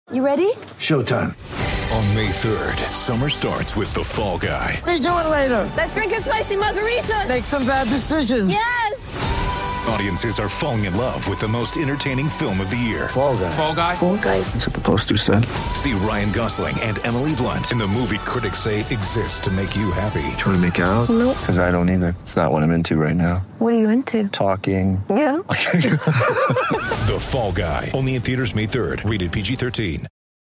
You ready? Showtime. On May 3rd, summer starts with The Fall Guy. Let's do it later. Let's drink a spicy margarita. Make some bad decisions. Yes! Audiences are falling in love with the most entertaining film of the year. Fall Guy. Fall Guy? Fall Guy. That's what the poster said. See Ryan Gosling and Emily Blunt in the movie critics say exists to make you happy. Trying to make it out? Nope. Because I don't either. It's not what I'm into right now. What are you into? Talking. Yeah. The Fall Guy. Only in theaters May 3rd. Rated PG-13.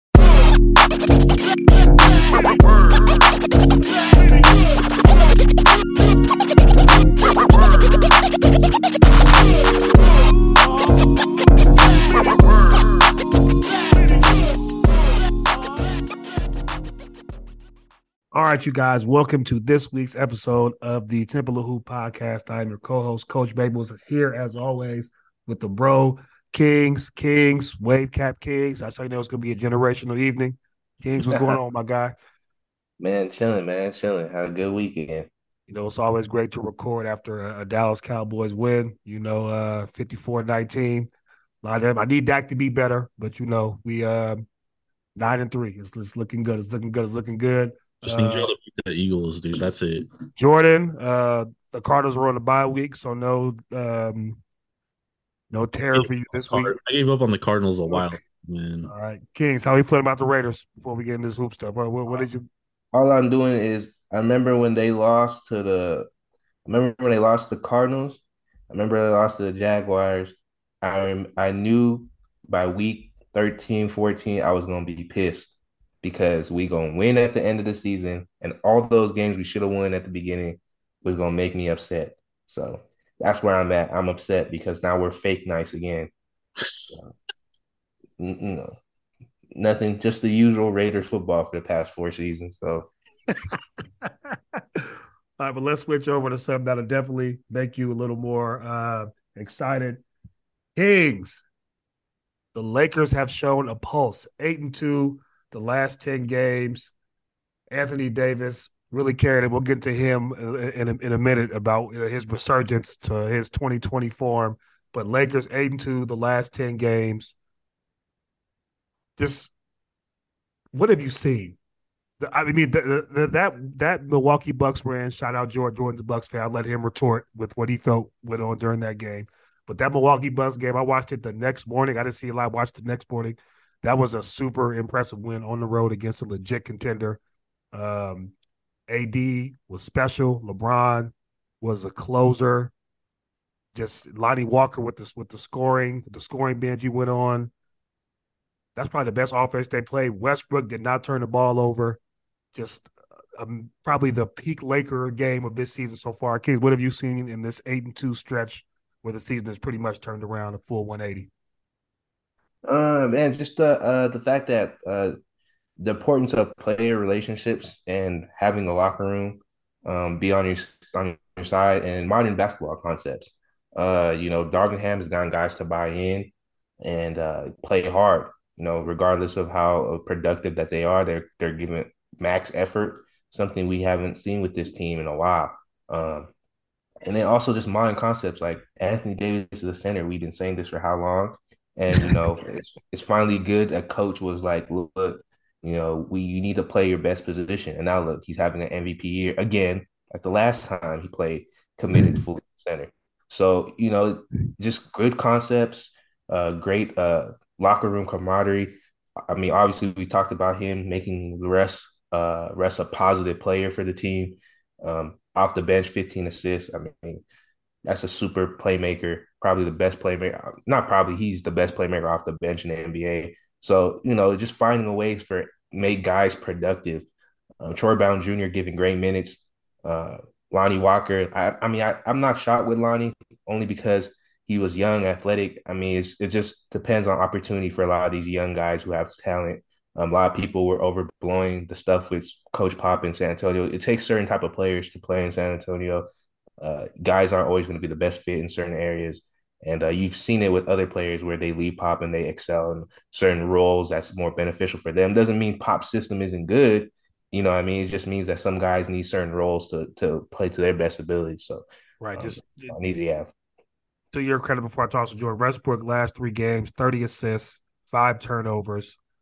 All right, you guys, welcome to this week's episode of the Temple of Hoop podcast. I'm your co-host, Coach Babels, here as always with the bro Kings, Wave Cap Kings. I saw you know it's going to be a generational evening. Kings, what's going on, my guy? Man, chilling. Had a good weekend. You know, it's always great to record after a Dallas Cowboys win, 54-19. I need Dak to be better, but, we 9-3. It's looking good. It's looking good. Just need y'all to beat the Eagles, dude. That's it. Jordan, the Cardinals were on the bye week, so no terror for you this week. I gave up on the Cardinals a while, man. All right, Kings, how are you feeling about the Raiders before we get into this hoop stuff? What did you? All I'm doing is I remember when they lost to the Cardinals. I remember they lost to the Jaguars. I knew by week 13, 14, I was going to be pissed because we going to win at the end of the season, and all those games we should have won at the beginning was going to make me upset. So that's where I'm at. I'm upset because now we're fake nice again. Nothing, just the usual Raiders football for the past 4 seasons. So, all right, but let's switch over to something that'll definitely make you a little more excited. Kings, the Lakers have shown a pulse. 8-2, the last 10 games. Anthony Davis really carried it. We'll get to him in a minute about his resurgence to his 2020 form. But Lakers 8-2, the last 10 games. Just what have you seen? That Milwaukee Bucks ran. Shout out Jordan's a Bucks fan. I'll let him retort with what he felt went on during that game. But that Milwaukee Bucks game, I watched it the next morning. I didn't see it live. I watched it the next morning. That was a super impressive win on the road against a legit contender. AD was special. LeBron was a closer. Just Lonnie Walker with the scoring binge he went on. That's probably the best offense they played. Westbrook did not turn the ball over. Just probably the peak Laker game of this season so far. Kids, what have you seen in this 8-2 stretch where the season has pretty much turned around a full 180? Man, just the fact that the importance of player relationships and having a locker room be on your side, and modern basketball concepts. Darvingham has gotten guys to buy in and play hard. Regardless of how productive that they are, they're giving max effort, something we haven't seen with this team in a while. And then also just modern concepts like Anthony Davis is the center. We've been saying this for how long? And, it's finally good that coach was like, look, you need to play your best position. And now look, he's having an MVP year again, like the last time he played committed fully center. So, just good concepts, great locker room camaraderie. I mean, obviously we talked about him making Russ a positive player for the team. Off the bench, 15 assists. I mean, that's a super playmaker, probably the best playmaker. Not probably, he's the best playmaker off the bench in the NBA. So, just finding a way for make guys productive. Troy Brown Jr. giving great minutes. Lonnie Walker. I'm not shocked with Lonnie only because he was young, athletic. I mean, it just depends on opportunity for a lot of these young guys who have talent. A lot of people were overblowing the stuff with Coach Pop in San Antonio. It takes certain type of players to play in San Antonio. Guys aren't always going to be the best fit in certain areas. And you've seen it with other players where they leave Pop and they excel in certain roles that's more beneficial for them. Doesn't mean Pop's system isn't good. It just means that some guys need certain roles to play to their best ability. So, right, I need to have. To your credit, before I toss to Jordan, Westbrook last 3 games, 30 assists, 5 turnovers.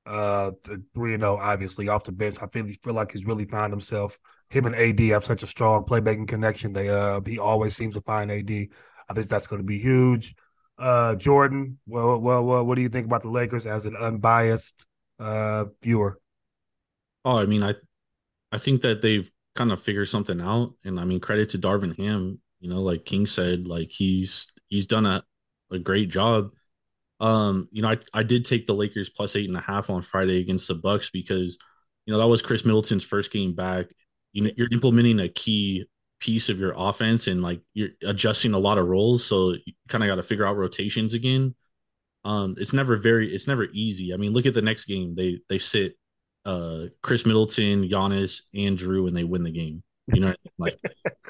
3-0, obviously off the bench. I feel like he's really found himself. Him and AD have such a strong playmaking connection. He always seems to find AD. I think that's going to be huge. Jordan, what do you think about the Lakers as an unbiased viewer? Oh, I mean, I think that they've kind of figured something out, and I mean, credit to Darvin Ham. You know, like King said, like he's done a great job. You know, I did take the Lakers plus 8.5 on Friday against the Bucks because, you know, that was Chris Middleton's first game back. You know, you're implementing a key piece of your offense and like you're adjusting a lot of roles. So you kind of got to figure out rotations again. It's never easy. I mean, look at the next game. They sit Chris Middleton, Giannis, and Drew, and they win the game. You know, like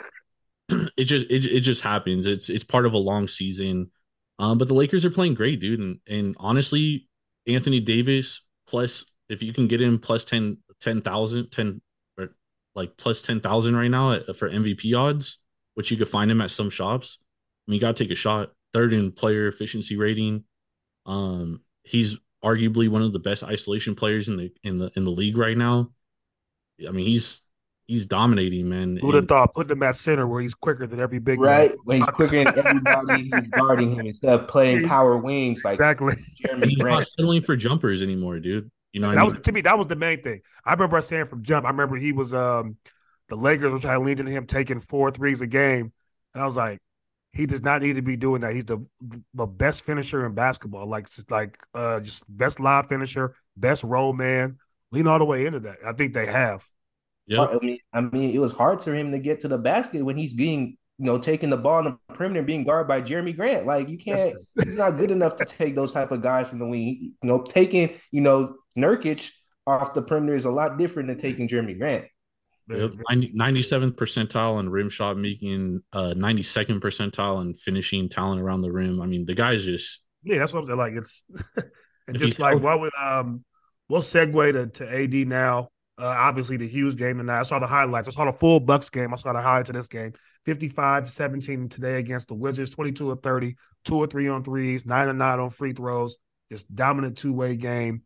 it just happens. It's part of a long season. But the Lakers are playing great, dude. And honestly, Anthony Davis plus if you can get him plus 10,000 or like plus 10,000 right now for MVP odds, which you could find him at some shops. I mean, you got to take a shot. Third in player efficiency rating. He's arguably one of the best isolation players in the league right now. I mean, he's dominating, man. Who would have thought putting him at center where he's quicker than every big Right, man. when he's quicker than everybody who's guarding him instead of playing power wings like Exactly. Jeremy He's not Grant. settling for jumpers anymore, dude. You know, what I That mean? was to me, that was the main thing. I remember us saying from jump. I remember he was the Lakers were trying to lean into him taking 4 threes a game. And I was like, he does not need to be doing that. He's the best finisher in basketball. Just best live finisher, best roll man. Lean all the way into that. I think they have. Yeah, I mean, it was hard for him to get to the basket when he's being, taking the ball on the perimeter and being guarded by Jeremy Grant. Like you can't, he's not good enough to take those type of guys from the wing. Taking, Nurkic off the perimeter is a lot different than taking Jeremy Grant. yep. 97th percentile in rim shot making, 92nd percentile in finishing talent around the rim. I mean, the guy's just Yeah, that's what I'm saying. Like it's and if just he's like healthy. what would we'll segue to AD now. Obviously the Hughes game tonight. I saw the highlights. I saw the full Bucks game. I saw the highlights of this game. 55-17 today against the Wizards, 22 of 30, 2 or 3 on threes, 9 of 9 on free throws. Just dominant two-way game.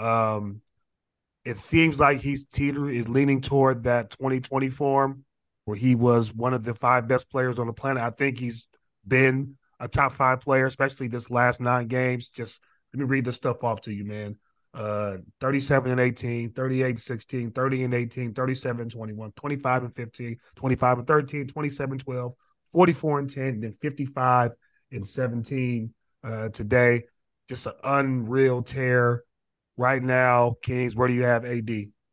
It seems like is leaning toward that 2020 form where he was one of the 5 best players on the planet. I think he's been a top 5 player, especially this last 9 games. Just let me read this stuff off to you, man. 37 and 18, 38 and 16, 30 and 18, 37 and 21, 25 and 15, 25 and 13, 27 12, 44 and 10, then 55 and 17 today. Just an unreal tear right now. Kings, where do you have AD?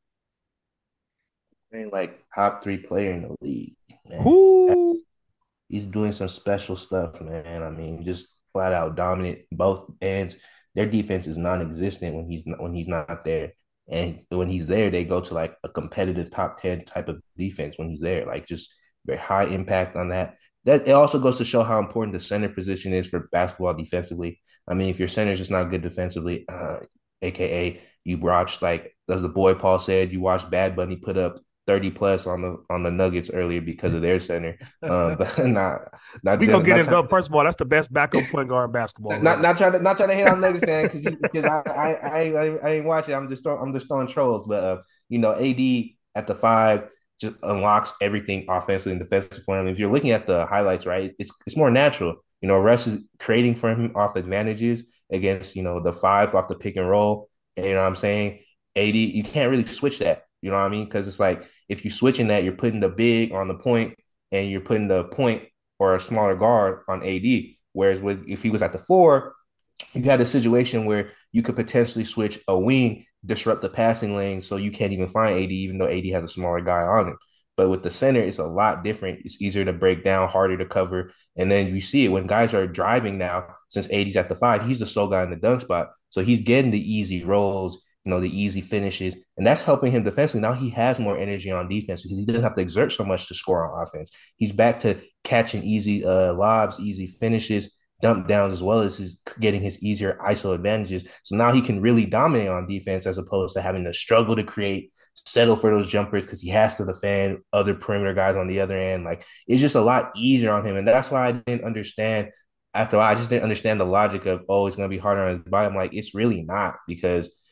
Like top 3 player in the league, man. Ooh. He's doing some special stuff, man. I mean, just flat out dominant both ends. Their defense is non-existent when he's not there, and when he's there, they go to like a competitive top 10 type of defense when he's there. Like just very high impact on that. That it also goes to show how important the center position is for basketball defensively. I mean, if your center is just not good defensively, aka you watch like as the boy Paul said, you watch Bad Bunny put up 30 plus on the Nuggets earlier because of their center. But not We gonna get not it trying, up. First of all, that's the best backup point guard in basketball. not trying to hate on Nuggets fan because I ain't watching. I'm just throwing trolls. But AD at the 5 just unlocks everything offensively and defensively for him. If you're looking at the highlights, right, it's more natural. Russ is creating for him off advantages against the 5 off the pick and roll. And you know what I'm saying? AD, you can't really switch that. You know what I mean? Because it's like if you're switching that, you're putting the big on the point and you're putting the point or a smaller guard on AD. Whereas if he was at the 4, you had a situation where you could potentially switch a wing, disrupt the passing lane, so you can't even find AD, even though AD has a smaller guy on him. But with the center, it's a lot different. It's easier to break down, harder to cover. And then you see it when guys are driving now, since AD's at the 5, he's the sole guy in the dunk spot. So he's getting the easy rolls, the easy finishes, and that's helping him defensively. Now he has more energy on defense because he doesn't have to exert so much to score on offense. He's back to catching easy lobs, easy finishes, dump downs, as well as getting his easier ISO advantages. So now he can really dominate on defense as opposed to having to struggle to create, settle for those jumpers because he has to defend other perimeter guys on the other end. Like it's just a lot easier on him, and that's why I didn't understand. After a while, I just didn't understand the logic of, it's going to be harder on his body. I'm like, it's really not, because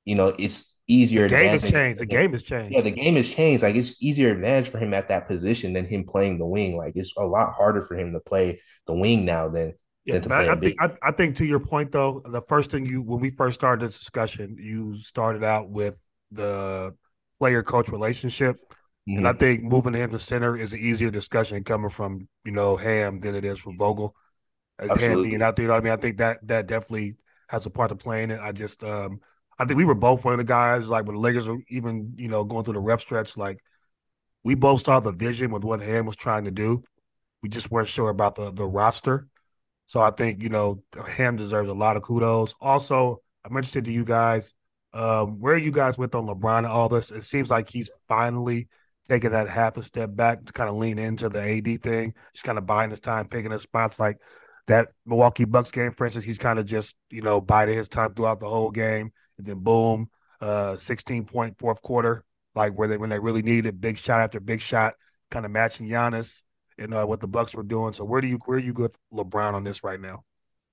it's easier The game has advantage. changed. The game has Yeah, changed. the game has changed. Like it's easier advantage for him at that position than him playing the wing. Like it's a lot harder for him to play the wing now Yeah, than to but play I a think big. I think to your point though, the first thing when we first started this discussion, you started out with the player coach relationship. And I Mhm. think moving him to center is an easier discussion coming from, Ham than it is from Vogel. As Ham being Absolutely. out there, you know what I mean? I think that definitely has a part to play in it. I think we were both one of the guys, like when the Lakers were even, going through the rough stretch, like we both saw the vision with what Ham was trying to do. We just weren't sure about the roster. So I think, Ham deserves a lot of kudos. Also, I'm interested to you guys. Where are you guys with on LeBron and all this? It seems like he's finally taking that half a step back to kind of lean into the AD thing. Just kind of buying his time, picking his spots like that Milwaukee Bucks game, for instance. He's kind of just, biding his time throughout the whole game. And then boom, 16-point fourth quarter, like when they really needed it, big shot after big shot, kind of matching Giannis and what the Bucks were doing. So where you go with LeBron on this right now?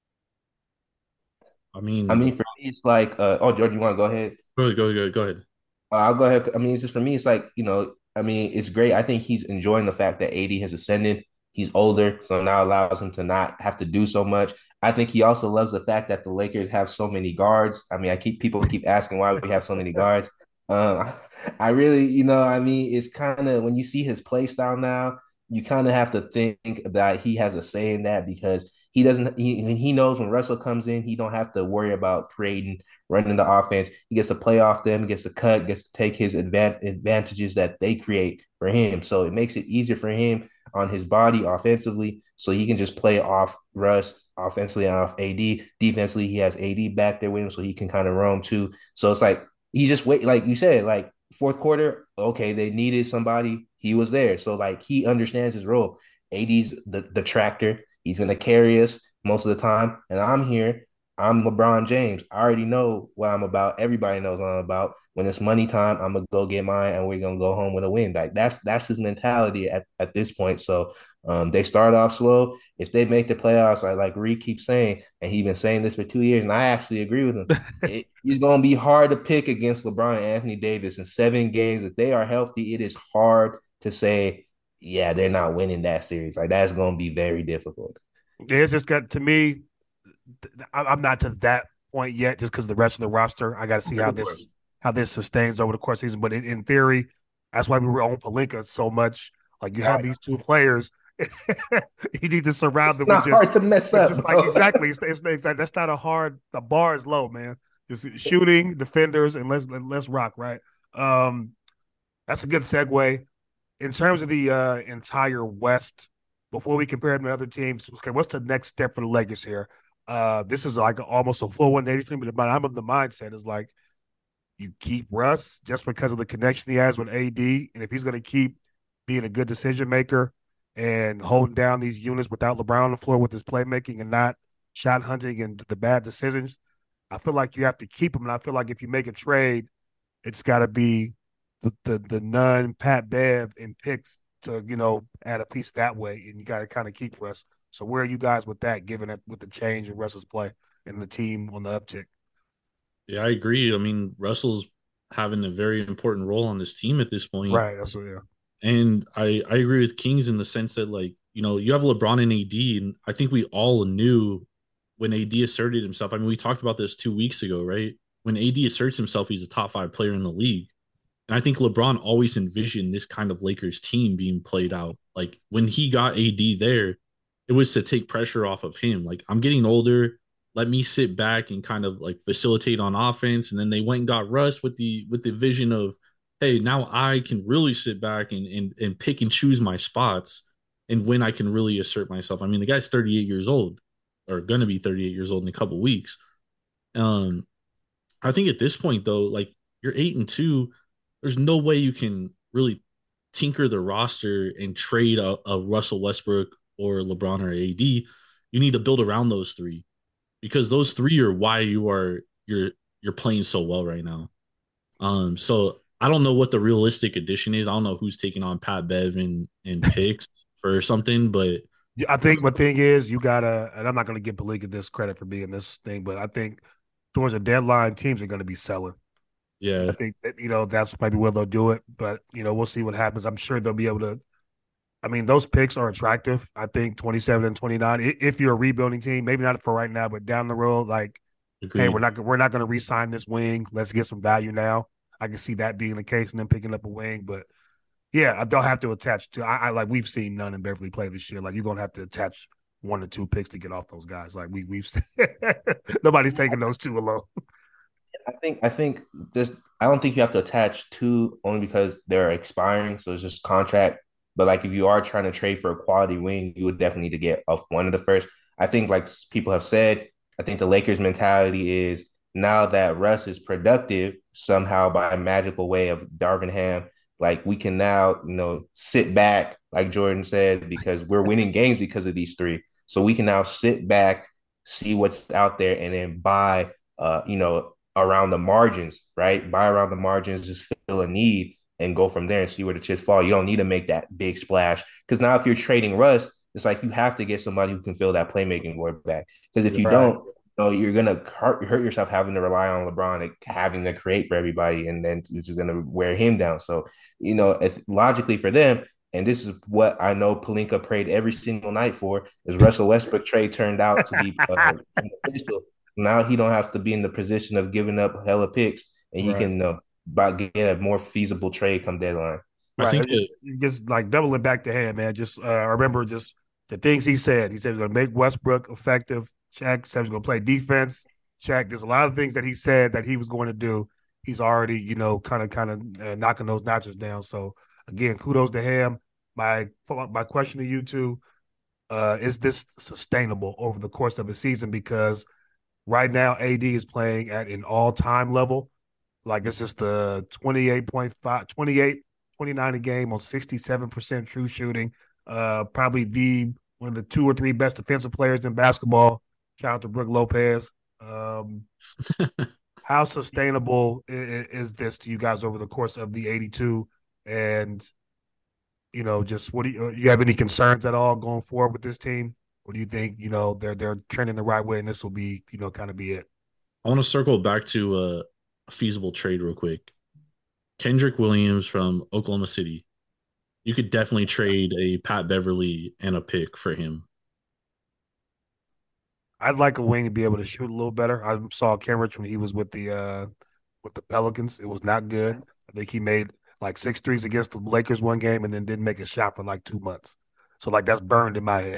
I I mean, mean, for me, it's like, oh, George, you want to go ahead? go ahead. I'll go ahead. I mean, it's just for me, it's like, I mean, it's great. I think he's enjoying the fact that AD has ascended. He's older, so now allows him to not have to do so much. I think he also loves the fact that the Lakers have so many guards. I mean, people keep asking why we have so many guards. Um, I really, I mean, it's kind of when you see his play style now, you kind of have to think that he has a say in that because he doesn't. He knows when Russell comes in, he don't have to worry about creating running the offense. He gets to play off them, gets to cut, gets to take his advantages that they create for him. So it makes it easier for him on his body offensively. So he can just play off Russ offensively and off AD. Defensively, he has AD back there with him, so he can kind of roam too. So it's like he just wait, like you said, like fourth quarter, okay, they needed somebody. He was there. So like he understands his role. AD's the tractor. He's gonna carry us most of the time. And I'm here. I'm LeBron James. I already know what I'm about. Everybody knows what I'm about. When it's money time, I'm gonna go get mine, and we're gonna go home with a win. Like that's his mentality at this point. So they start off slow. If they make the playoffs, like Reed keeps saying, and he's been saying this for 2 years, and I actually agree with him. It's gonna be hard to pick against LeBron and Anthony Davis in 7 games. If they are healthy, it is hard to say, yeah, they're not winning that series. Like that's gonna be very difficult. It's just got to me. I'm not to that point yet, just because the rest of the roster. I got to see Of course. how this sustains over the course of the season. But in theory, that's why we were on Palinka so much. Like you have Right. these two players, you need to surround them It's not hard to mess with up, just like bro. exactly. That's not a hard. The bar is low, man. Just shooting, defenders, and let's rock. Right. Um, that's a good segue in terms of the entire West. Before we compare them to other teams, okay, what's the next step for the Lakers here? This is like almost a full 180 for me, but I'm of the mindset is like you keep Russ just because of the connection he has with AD, and if he's going to keep being a good decision maker and holding down these units without LeBron on the floor with his playmaking and not shot hunting and the bad decisions, I feel like you have to keep him. And I feel like if you make a trade, it's got to be the Nunn, Pat Bev, and picks to add a piece that way, and you got to kind of keep Russ. So where are you guys with that, given that with the change in Russell's play and the team on the uptick? Yeah, I agree. I mean, Russell's having a very important role on this team at this point. Right. That's what. Yeah. And I agree with Kings in the sense that, like, you have LeBron and AD, and I think we all knew when AD asserted himself. I mean, we talked about this 2 weeks ago, right? When AD asserts himself, he's a top 5 player in the league. And I think LeBron always envisioned this kind of Lakers team being played out. Like when he got AD there, it was to take pressure off of him. Like, I'm getting older. Let me sit back and kind of like facilitate on offense. And then they went and got Russ with the vision of, hey, now I can really sit back and pick and choose my spots and when I can really assert myself. I mean, the guy's 38 years old, or gonna be 38 years old in a couple weeks. Um, I think at this point though, like you're 8-2, there's no way you can really tinker the roster and trade a Russell Westbrook or LeBron or AD. You need to build around those three because those three are why you're playing so well right now. So I don't know what the realistic addition is. I don't know who's taking on Pat Bev and picks or something, but I think my thing is you gotta, and I'm not going to give Pelinka this credit for being this thing, but I think towards the deadline, teams are going to be selling. Yeah, I think that, that's maybe where they'll do it, but we'll see what happens. I'm sure they'll be able to. I mean, those picks are attractive. I think 27 and 29. If you're a rebuilding team, maybe not for right now, but down the road, like, hey, we're agreed. not going to re-sign this wing. Let's get some value now. I can see that being the case, and then picking up a wing. But yeah, they'll have to attach to. I like we've seen none in Beverly play this year. Like you're going to have to attach 1 or 2 picks to get off those guys. Like we've seen, nobody's taking those two alone. I think this. I don't think you have to attach two only because they're expiring, so it's just contract. But like if you are trying to trade for a quality wing, you would definitely need to get off one of the first. I think like people have said, I think the Lakers mentality is now that Russ is productive somehow by a magical way of Darvin Ham, like we can now sit back, like Jordan said, because we're winning games because of these three. So we can now sit back, see what's out there, and then buy. Around the margins, right? Buy around the margins, just fill a need and go from there and see where the chips fall. You don't need to make that big splash because now if you're trading Russ, it's like you have to get somebody who can fill that playmaking void back. Because if you Right. don't, you're gonna hurt yourself having to rely on LeBron and having to create for everybody, and then it's just gonna wear him down. So, it's logically for them, and this is what I know Palinka prayed every single night for, is Russell Westbrook trade turned out to be beneficial. Now he don't have to be in the position of giving up hella picks, and he Right. can get a more feasible trade come deadline. I Right. think Just like doubling back to him, man. Just I remember just the things he said. He said he's going to make Westbrook effective. Check. Said he's going to play defense. Check. There's a lot of things that he said that he was going to do. He's already, kind of knocking those notches down. So again, kudos to him. My question to you two: is this sustainable over the course of a season? Because right now, AD is playing at an all-time level. Like it's just the 28.5, 28, 29 a game on 67% true shooting. Probably the one of the 2 or 3 best defensive players in basketball. Shout out to Brook Lopez. How sustainable is this to you guys over the course of the 82? And just what do you have any concerns at all going forward with this team? Or do you think they're trending the right way and this will be kind of be it? I want to circle back to a feasible trade real quick. Kendrick Williams from Oklahoma City. You could definitely trade a Pat Beverly and a pick for him. I'd like a wing to be able to shoot a little better. I saw Kenrich when he was with the Pelicans. It was not good. I think he made like 6 threes against the Lakers one game and then didn't make a shot for like 2 months. So like that's burned in my head.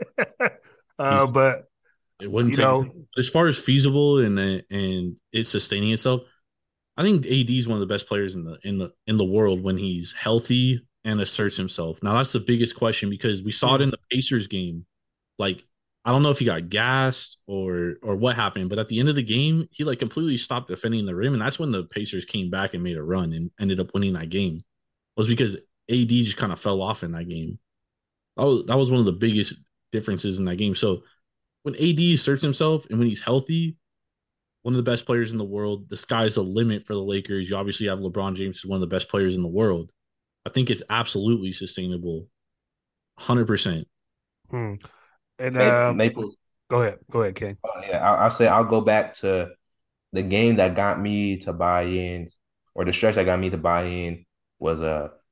He's But it wouldn't you take know, as far as feasible and it's sustaining itself. I think AD is one of the best players in the world when he's healthy and asserts himself. Now that's the biggest question because we saw it in the Pacers game. Like I don't know if he got gassed or what happened, but at the end of the game, he like completely stopped defending the rim, and that's when the Pacers came back and made a run and ended up winning that game. Was because AD just kind of fell off in that game. That was one of the biggest differences in that game. So when AD asserts himself and when he's healthy, one of the best players in the world. The sky's the limit for the Lakers. You obviously have LeBron James, who's one of the best players in the world. I think it's absolutely sustainable, 100%. hmm. And Maple. go ahead, King. Yeah, I'll say I'll go back to the game that got me to buy in, or the stretch that got me to buy in was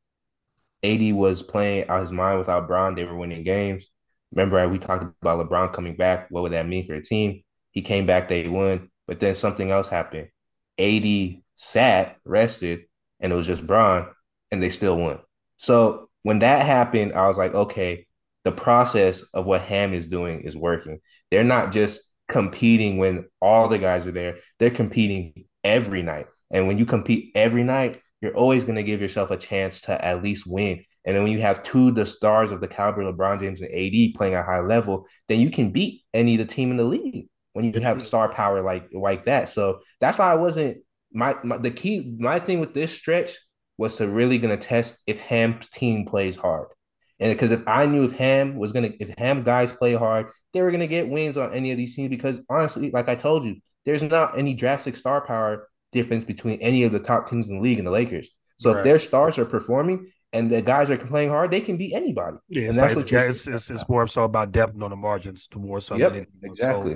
AD was playing out his mind without Brown. They were winning games. Remember, we talked about LeBron coming back. What would that mean for the team? He came back, they won, but then something else happened. AD sat, rested, and it was just Braun, and they still won. So when that happened, I was like, okay, the process of what Ham is doing is working. They're not just competing when all the guys are there, they're competing every night. And when you compete every night, you're always going to give yourself a chance to at least win. And then when you have two the stars of the caliber LeBron James and AD playing at a high level, then you can beat any of the team in the league when you have star power like that. So that's why I wasn't my thing with this stretch was to really gonna test if Ham's team plays hard. And because if I knew if Ham guys play hard, they were gonna get wins on any of these teams. Because honestly, like I told you, there's not any drastic star power difference between any of the top teams in the league and the Lakers. So if Right. their stars are performing and the guys are playing hard, they can beat anybody. Yeah, And it's like that's what you're seeing. it's more so about depth on the margins, to more so than Yep, anything else. So exactly.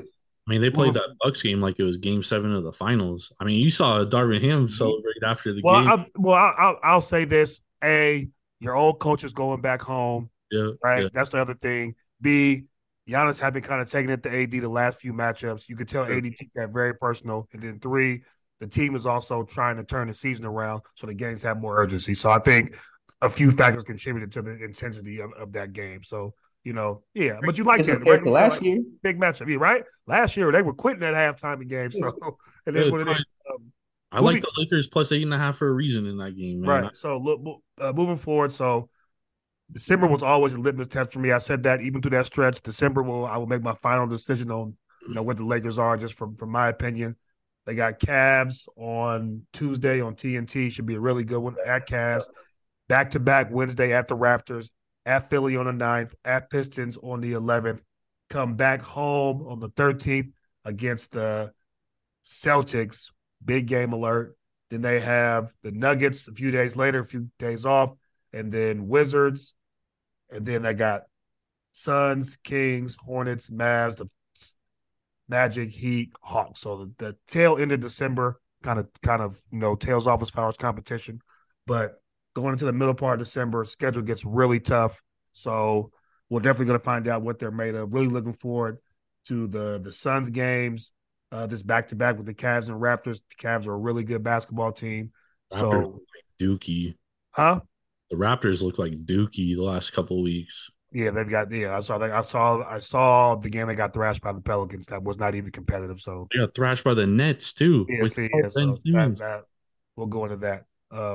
I mean, they played that Bucks game like it was Game 7 of the finals. I mean, you saw Darvin Ham celebrate after the game. I'll say this: A, your old coach is going back home. Yeah, right. yeah. That's the other thing. B, Giannis had been kind of taking it to AD the last few matchups. You could tell AD took that very personal. And then 3, the team is also trying to turn the season around, so the games have more urgency. So I think a few factors contributed to the intensity of that game. So. Yeah, but you liked it, right? Last year, big matchup, yeah, right? Last year they were quitting at halftime in games, so it is what it is. I like the Lakers plus 8.5 for a reason in that game, man. Right. So look, moving forward, so December was always a litmus test for me. I said that even through that stretch, I will make my final decision on what the Lakers are, just from my opinion. They got Cavs on Tuesday on TNT, should be a really good one at Cavs. Back-to-back Wednesday at the Raptors. At Philly on the 9th, at Pistons on the 11th, come back home on the 13th against the Celtics, big game alert. Then they have the Nuggets a few days later, a few days off, and then Wizards. And then they got Suns, Kings, Hornets, Mavs, the Magic, Heat, Hawks. So the tail end of December kind of tails off as far as competition. But going into the middle part of December, schedule gets really tough. So we're definitely going to find out what they're made of. Really looking forward to the Suns games, this back-to-back with the Cavs and Raptors. The Cavs are a really good basketball team. Raptors look like Dookie. Huh? The Raptors look like Dookie the last couple of weeks. Yeah, I saw the game they got thrashed by the Pelicans. That was not even competitive. So they got thrashed by the Nets too. Yeah, so we'll go into that.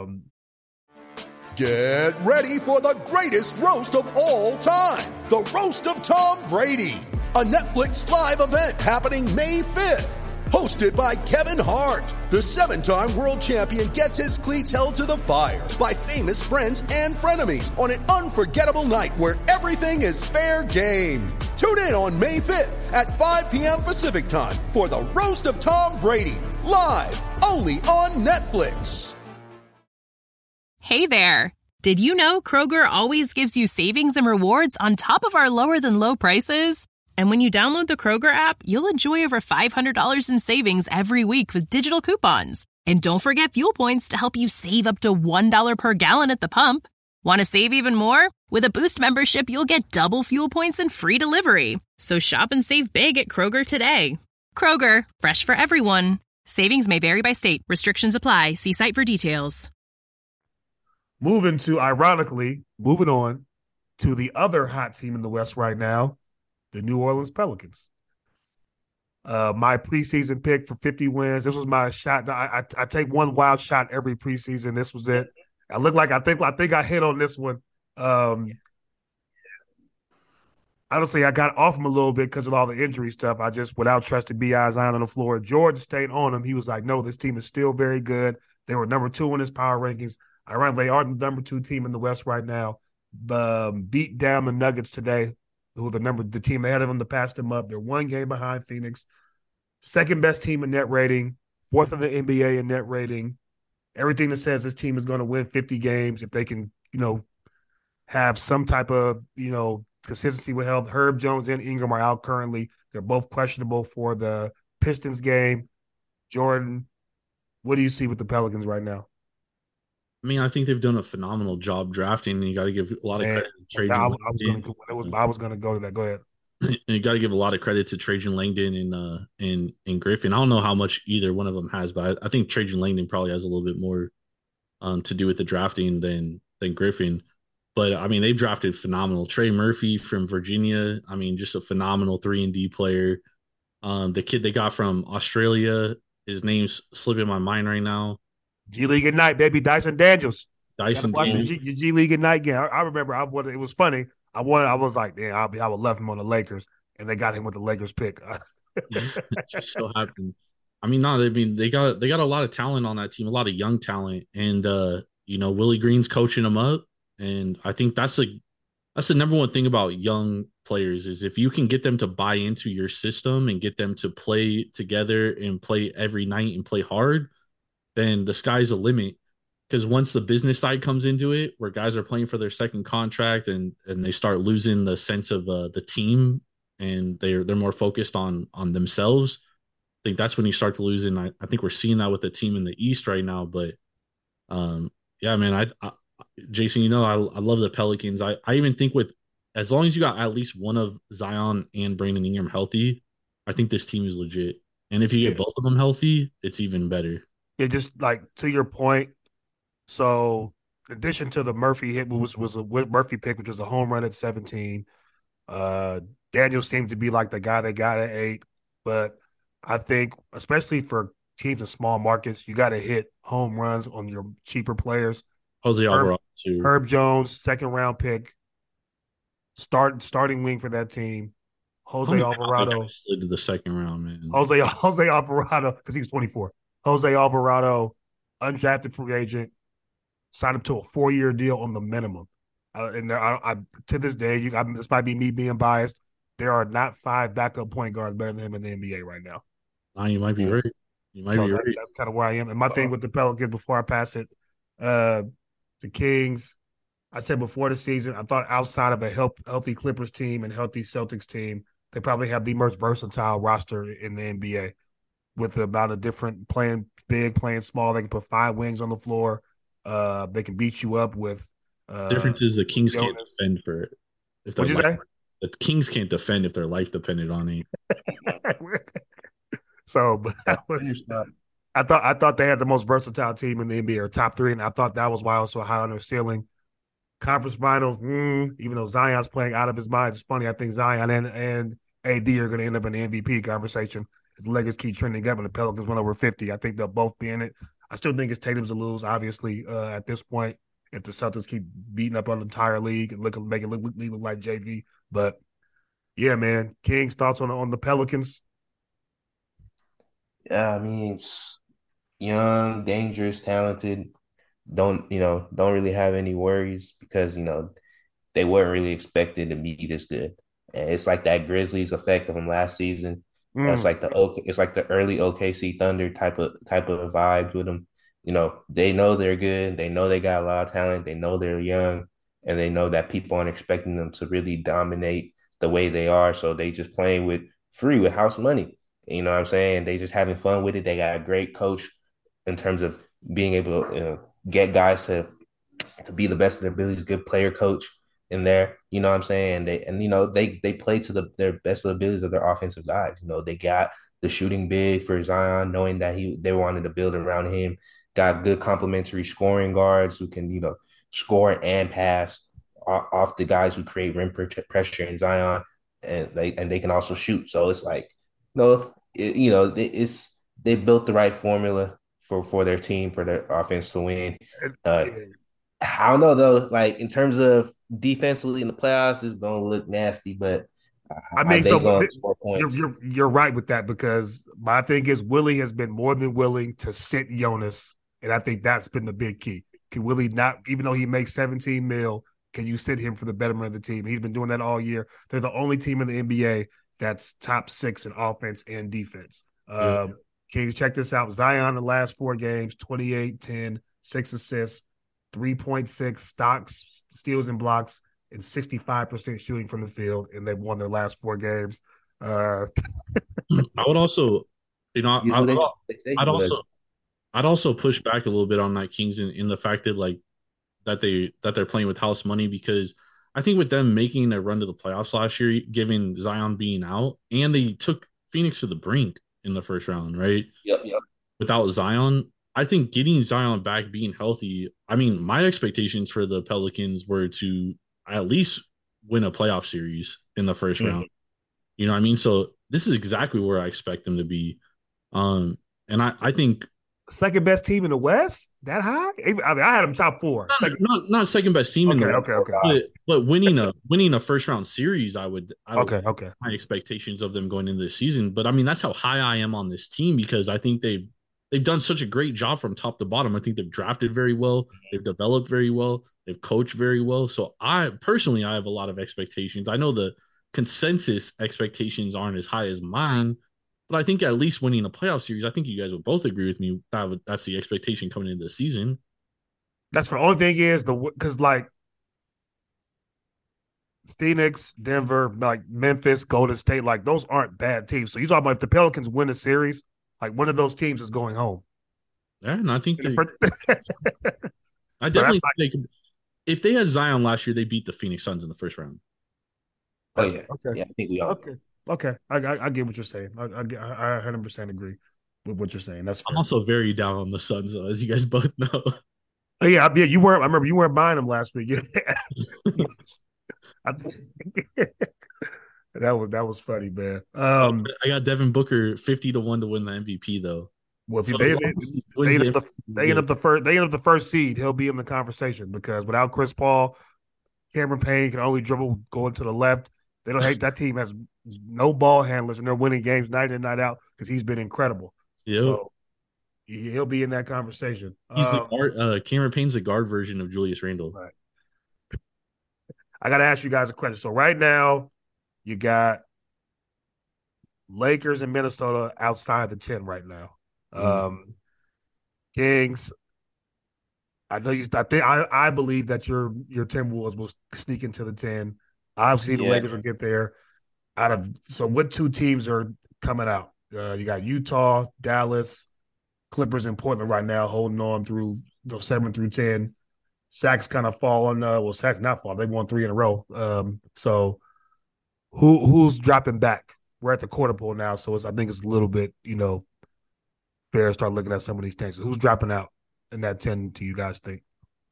Get ready for the greatest roast of all time, the Roast of Tom Brady, a Netflix live event happening May 5th. Hosted by Kevin Hart, the 7-time world champion gets his cleats held to the fire by famous friends and frenemies on an unforgettable night where everything is fair game. Tune in on May 5th at 5 p.m. Pacific time for the Roast of Tom Brady, live only on Netflix. Hey there! Did you know Kroger always gives you savings and rewards on top of our lower-than-low prices? And when you download the Kroger app, you'll enjoy over $500 in savings every week with digital coupons. And don't forget fuel points to help you save up to $1 per gallon at the pump. Want to save even more? With a Boost membership, you'll get double fuel points and free delivery. So shop and save big at Kroger today. Kroger, fresh for everyone. Savings may vary by state. Restrictions apply. See site for details. Moving on to the other hot team in the West right now, the New Orleans Pelicans. My preseason pick for 50 wins. This was my shot. I take one wild shot every preseason. This was it. I think I hit on this one. Honestly, I got off him a little bit because of all the injury stuff. I just, without trusting B.I. Zion on the floor, George stayed on him. He was like, no, this team is still very good. They were number 2 in his power rankings. Ironically, they are the number 2 team in the West right now. Beat down the Nuggets today, who the team ahead of them to pass them up. They're 1 game behind Phoenix. Second best team in net rating, 4th in the NBA in net rating. Everything that says this team is going to win 50 games if they can, have some type of, consistency with health. Herb Jones and Ingram are out currently. They're both questionable for the Pistons game. Jordan, what do you see with the Pelicans right now? I mean, I think they've done a phenomenal job drafting, and you got to give a lot of credit to Trajan Langdon. I was going to go to that. Go ahead. And you got to give a lot of credit to Trajan Langdon and Griffin. I don't know how much either one of them has, but I think Trajan Langdon probably has a little bit more to do with the drafting than Griffin. But, I mean, they've drafted phenomenal. Trey Murphy from Virginia, I mean, just a phenomenal 3-and-D player. The kid they got from Australia, his name's slipping my mind right now. G League Ignite, baby, Dyson Daniels. Dyson Daniels. The G League Ignite game. I remember. It was funny. I was like, damn, I would love him on the Lakers, and they got him with the Lakers pick. Just so happened. I mean, they got a lot of talent on that team, a lot of young talent, and Willie Green's coaching them up, and I think that's the number one thing about young players is if you can get them to buy into your system and get them to play together and play every night and play hard, then the sky's the limit. Because once the business side comes into it, where guys are playing for their second contract and they start losing the sense of the team and they're more focused on themselves, I think that's when you start to lose. And I think we're seeing that with the team in the East right now. But yeah, man, Jason, I love the Pelicans. I even think with as long as you got at least one of Zion and Brandon Ingram healthy, I think this team is legit. And if you get both of them healthy, it's even better. Yeah, just like to your point. So, in addition to the Murphy hit, was a Murphy pick, which was a home run at 17. Daniel seemed to be like the guy they got at 8, but I think, especially for teams in small markets, you got to hit home runs on your cheaper players. Jose Alvarado too. Herb Jones, second round pick, starting wing for that team. Jose Alvarado slid to the second round, man. Jose Alvarado, because he was 24. Jose Alvarado, undrafted free agent, signed up to a 4-year deal on the minimum. And to this day, this might be me being biased. There are not 5 backup point guards better than him in the NBA right now. You might be right. You might be right. That's kind of where I am. And my thing with the Pelicans, before I pass it to Kings, I said before the season, I thought outside of a healthy Clippers team and healthy Celtics team, they probably have the most versatile roster in the NBA with about a different playing big, playing small. They can put 5 wings on the floor. They can beat you up with. Difference is the Kings can't defend for it. What'd you say? The Kings can't defend if their life depended on it. So, but that was. I thought they had the most versatile team in the NBA, or top 3, and I thought that was why I was so high on their ceiling. Conference finals, even though Zion's playing out of his mind, it's funny. I think Zion and AD are going to end up in the MVP conversation. His Lakers keep trending up, and the Pelicans went over 50. I think they'll both be in it. I still think it's Tatum's to lose, obviously, at this point, if the Celtics keep beating up on the entire league and make it look like JV. But, yeah, man, King's thoughts on the Pelicans? Yeah, I mean, it's young, dangerous, talented. Don't really have any worries because, they weren't really expected to be this good. And it's like that Grizzlies effect of them last season. It's like the early OKC Thunder type of vibes with them. They know they're good. They know they got a lot of talent. They know they're young, and they know that people aren't expecting them to really dominate the way they are. So they just playing with house money. You know what I'm saying? They just having fun with it. They got a great coach in terms of being able to get guys to be the best of their abilities, good player coach in there. You know what I'm saying? They play to their best of the abilities of their offensive guys. They got the shooting big for Zion, knowing that they wanted to build around him. Got good complementary scoring guards who can, score and pass off the guys who create rim pressure in Zion, and they can also shoot. So it's like, they built the right formula for their team, for their offense to win. I don't know though, like in terms of defensively in the playoffs, it's gonna look nasty, but I mean, you're right with that, because my thing is Willie has been more than willing to sit Jonas, and I think that's been the big key. Can Willie not, even though he makes 17 mil, can you sit him for the betterment of the team? He's been doing that all year. They're the only team in the NBA that's top 6 in offense and defense. Can you check this out? Zion, the last 4 games, 28, 10, 6 assists, 3.6 stocks, steals and blocks, and 65% shooting from the field, and they've won their last 4 games. I would also, I'd also push back a little bit on that Kings in the fact that that they're playing with house money, because I think with them making their run to the playoffs last year, given Zion being out, and they took Phoenix to the brink in the first round, right? Yep. Without Zion, I think getting Zion back, being healthy, I mean, my expectations for the Pelicans were to at least win a playoff series in the first round. You know what I mean? So this is exactly where I expect them to be. And I think second best team in the West, that high? I mean, I had them top 4. Not second best team in the West. Okay. But winning a first round series, I would okay. My expectations of them going into the season. But I mean, that's how high I am on this team, because I think they've done such a great job from top to bottom. I think they've drafted very well. They've developed very well. They've coached very well. So I have a lot of expectations. I know the consensus expectations aren't as high as mine, but I think at least winning a playoff series, I think you guys would both agree with me that's the expectation coming into the season. That's the only thing is because Phoenix, Denver, like Memphis, Golden State, like those aren't bad teams. So you talking about if the Pelicans win a series, like one of those teams is going home. Yeah, and I think For- I definitely think they could. If they had Zion last year, they beat the Phoenix Suns in the first round. Oh yeah, Okay. yeah. I think we all. Okay. I get what you're saying. I 100% agree with what you're saying. That's fair. I'm also very down on the Suns, though, as you guys both know. Yeah. You weren't. I remember you weren't buying them last week. That was funny, man. I got Devin Booker 50-1 to win the MVP, though. Well, if So they as long as he wins end the up the first seed, he'll be in the conversation because without Chris Paul, Cameron Payne can only dribble going to the left. They don't hate that team has no ball handlers and they're winning games night in night out because he's been incredible. Yep. So he'll be in that conversation. He's the guard. Cameron Payne's the guard version of Julius Randle. Right. I got to ask you guys a question. So right now, you got Lakers and Minnesota outside the 10 right now. Kings. I know I believe that your Timberwolves will sneak into the 10. Obviously, the Lakers will get there. So what two teams are coming out? You got Utah, Dallas, Clippers, and Portland right now, holding on through those 7 through 10. Sacks kind of falling. Sacks not falling. They won 3 in a row. So who's dropping back? We're at the quarter pole now, so I think it's a little bit, fair to start looking at some of these things. So who's dropping out in that 10 do you guys think?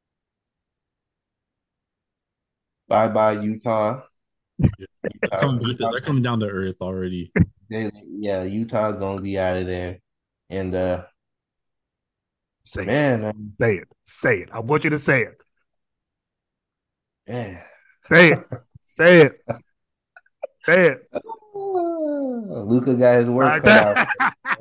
Bye, Utah. They're coming down to earth already. Utah's gonna be out of there, and say it. I want you to say it. Man, say it. Say it. Luka got his work cut out.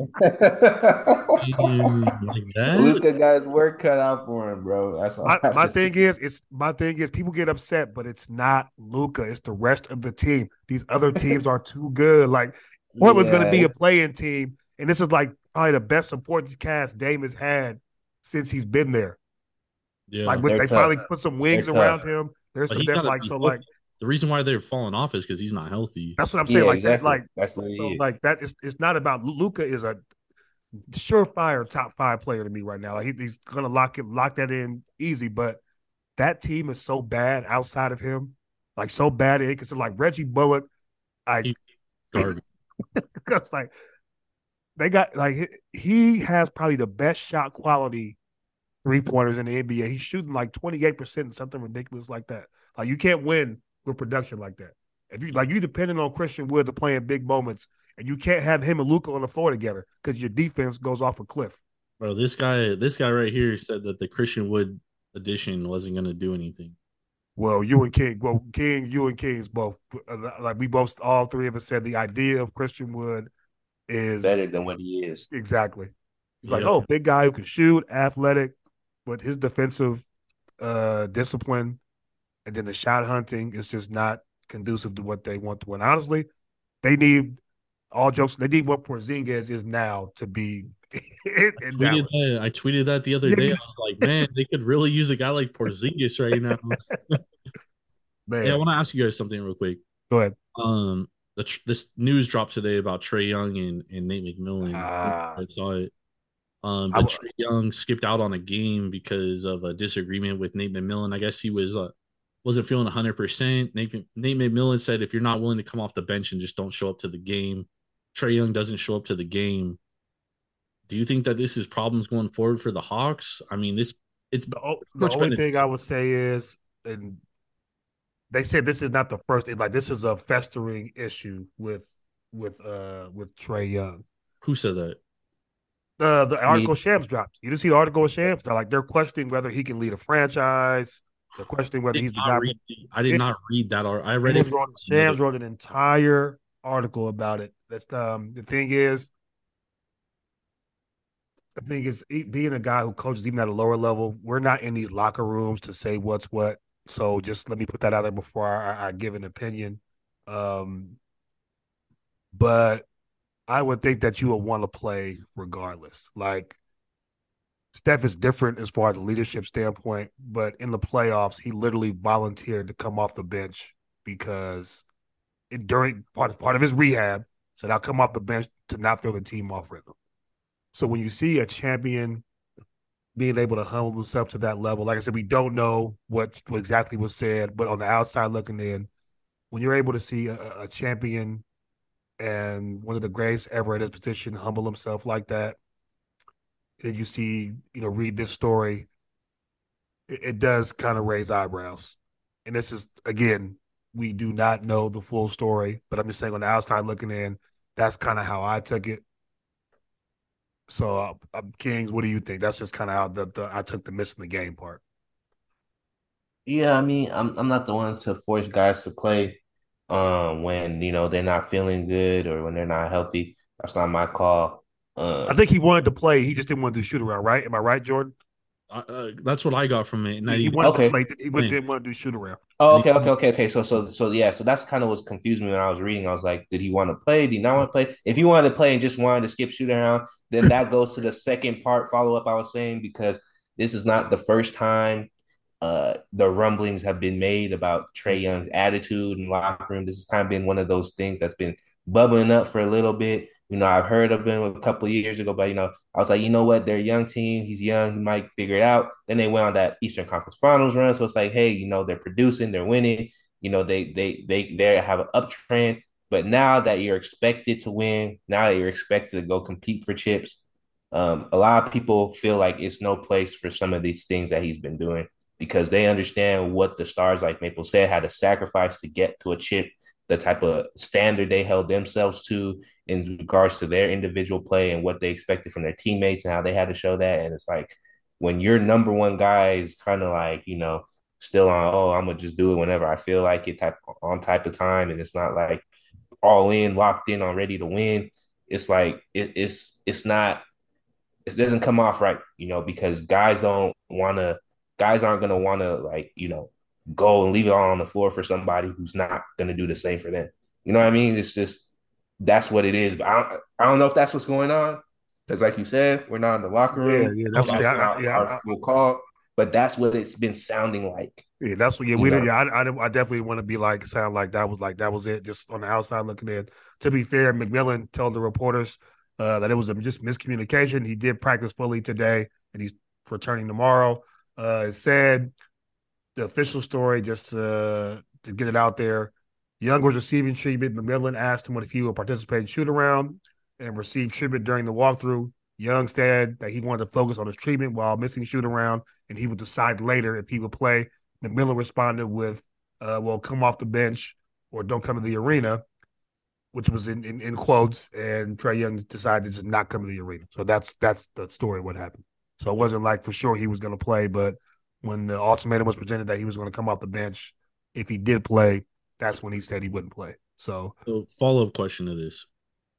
Luka got his work cut out for him, bro. That's what my thing is people get upset, but it's not Luka. It's the rest of the team. These other teams are too good. Like Portland's going to be a playing team, and this is like probably the best supporting cast Dame has had since he's been there. Yeah, like they finally put some wings around him. There's some depth, the reason why they're falling off is because he's not healthy. That's what I'm saying. Exactly. That's that. It's not about Luka is a surefire top 5 player to me right now. Like he's gonna lock that in easy. But that team is so bad outside of him, like so bad. Because like Reggie Bullock, garbage. Because like they got he has probably the best shot quality 3-pointers in the NBA. He's shooting like 28%, something ridiculous like that. Like you can't win with production like that. If you depending on Christian Wood to play in big moments, and you can't have him and Luka on the floor together because your defense goes off a cliff. Bro, this guy right here said that the Christian Wood addition wasn't going to do anything. Well, you and Kings both we both, all three of us said the idea of Christian Wood is better than what he is. Exactly. He's like, big guy who can shoot, athletic, but his defensive discipline and then the shot hunting is just not conducive to what they want to win. Honestly, they need what Porzingis is now to be in Dallas. I tweeted that the other day. I was like, man, they could really use a guy like Porzingis right now. Man. Yeah, I want to ask you guys something real quick. Go ahead. This news dropped today about Trae Young and Nate McMillan. I saw it. But Trae Young skipped out on a game because of a disagreement with Nate McMillan. I guess he wasn't feeling 100%. Nate McMillan said, if you're not willing to come off the bench and just don't show up to the game, Trae Young doesn't show up to the game. Do you think that this is problems going forward for the Hawks? I mean, it's the only thing I would say is, and they said this is not the first. Like this is a festering issue with Trae Young. Who said that? The article Shams dropped. You didn't see the article of Shams? They're questioning whether he can lead a franchise. They're questioning whether he's the guy. I did not read that. I read it. Shams wrote an entire article about it. That's the thing is being a guy who coaches even at a lower level, we're not in these locker rooms to say what's what. So just let me put that out there before I give an opinion. But I would think that you would want to play regardless. Like Steph is different as far as the leadership standpoint, but in the playoffs, he literally volunteered to come off the bench because during part of his rehab said I'll come off the bench to not throw the team off rhythm. So when you see a champion being able to humble himself to that level, like I said, we don't know what exactly was said, but on the outside looking in, when you're able to see a champion and one of the greatest ever at his position humble himself like that, and you see, read this story, it does kind of raise eyebrows. And this is, again, we do not know the full story, but I'm just saying on the outside looking in, that's kind of how I took it. So, Kings, what do you think? That's just kind of how I took the missing the game part. Yeah, I mean, I'm not the one to force guys to play when they're not feeling good or when they're not healthy. That's not my call. I think he wanted to play. He just didn't want to do shoot around, right? Am I right, Jordan? That's what I got from it. And he wanted to play. He didn't want to do shoot around. Oh, okay. So yeah. So that's kind of what's confused me when I was reading. I was like, did he want to play? Did he not want to play? If he wanted to play and just wanted to skip shoot around, then that goes to the second part follow up I was saying, because this is not the first time the rumblings have been made about Trae Young's attitude in the locker room. This has kind of been one of those things that's been bubbling up for a little bit. I've heard of him a couple of years ago, but I was like, you know what? They're a young team. He's young. He might figure it out. Then they went on that Eastern Conference Finals run. So it's like, hey, they're producing, they're winning. They have an uptrend. But now that you're expected to win, now that you're expected to go compete for chips, a lot of people feel like it's no place for some of these things that he's been doing, because they understand what the stars like Maple said had to sacrifice to get to a chip, the type of standard they held themselves to in regards to their individual play and what they expected from their teammates and how they had to show that. And it's like, when your number one guy is kind of like, still on, oh, I'm going to just do it whenever I feel like it type of time. And it's not like all in, locked in on ready to win. It's like, it's not, it doesn't come off right, because guys aren't going to want to, like, go and leave it all on the floor for somebody who's not going to do the same for them. You know what I mean? It's just, that's what it is. But I don't know if that's what's going on, because like you said, we're not in the locker room. Yeah, that's our full call. But that's what it's been sounding like. Yeah, that's what. Yeah, we did. Yeah, I definitely want to be sound like that was it. Just on the outside looking in. To be fair, McMillan told the reporters that it was just miscommunication. He did practice fully today, and he's returning tomorrow. It said the official story, just to get it out there. Young was receiving treatment. McMillan asked him if he would participate in shoot around and receive treatment during the walkthrough. Young said that he wanted to focus on his treatment while missing shoot around, and he would decide later if he would play. McMillan responded with, well, come off the bench or don't come to the arena, which was in quotes, and Trae Young decided to just not come to the arena. So that's the story of what happened. So it wasn't like for sure he was going to play, but when the ultimatum was presented that he was going to come off the bench, if he did play, that's when he said he wouldn't play. So follow-up question to this.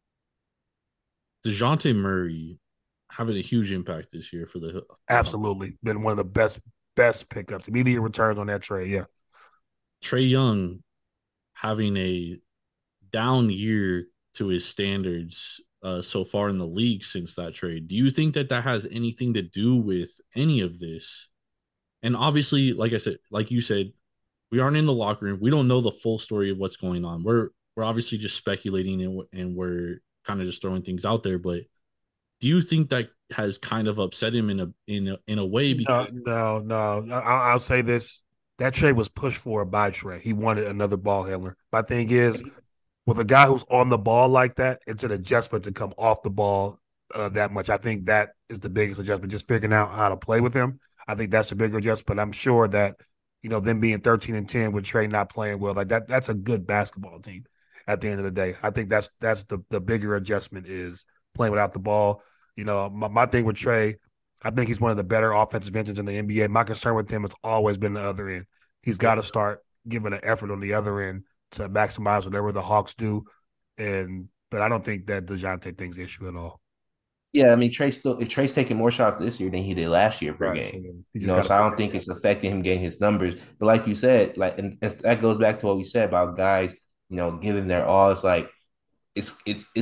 DeJounte Murray having a huge impact this year for the absolutely been one of the best pickups. Immediate returns on that trade, yeah. Trae Young having a down year to his standards so far in the league since that trade. Do you think that has anything to do with any of this? And obviously, like I said, like you said, we aren't in the locker room. We don't know the full story of what's going on. We're obviously just speculating and we're kind of just throwing things out there. But do you think that has kind of upset him in a way? Because no. I'll say this: that trade was pushed for by Trae. He wanted another ball handler. My thing is, with a guy who's on the ball like that, it's an adjustment to come off the ball that much. I think that is the biggest adjustment. Just figuring out how to play with him. I think that's the bigger adjustment. I'm sure that them being 13-10 with Trae not playing well, like that's a good basketball team. At the end of the day, I think that's the bigger adjustment is playing without the ball. My thing with Trae, I think he's one of the better offensive engines in the NBA. My concern with him has always been the other end. He's got to start giving an effort on the other end to maximize whatever the Hawks do. But I don't think that DeJounte thing's the issue at all. Yeah, I mean, Trae's taking more shots this year than he did last year per game. So I don't think it's affecting him getting his numbers. But like you said, and that goes back to what we said about guys, giving their all. It's like it's